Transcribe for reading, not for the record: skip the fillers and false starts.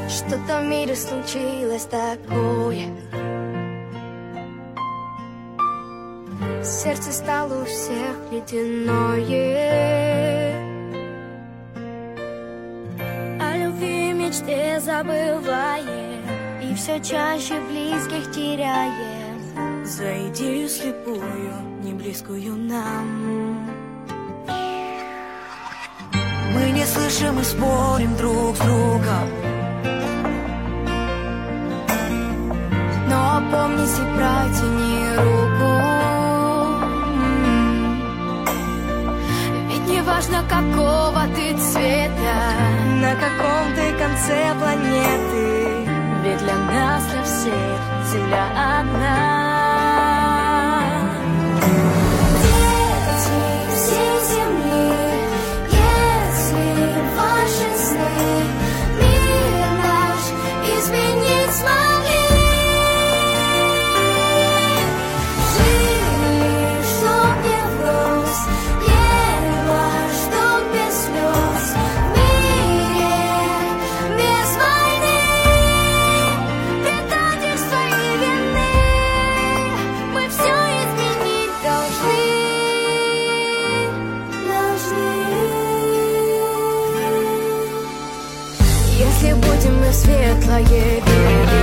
Что-то в мире случилось такое. Сердце стало у всех ледяное. О любви и мечте забываем, и все чаще близких теряем. За идею слепую, не близкую нам. Мы не слышим и спорим друг с другом, но опомнись и протяни руку. Ведь не важно, какого ты цвета, на каком ты конце планеты, ведь для нас, для всех, Земля одна. Дети всей земли, если ваши сны мир наш изменить смогли, жили, чтоб не врос, небо, чтоб без слез, в мире без войны, предательства и вины, мы все изменить должны. Если будем мы в светлое верить,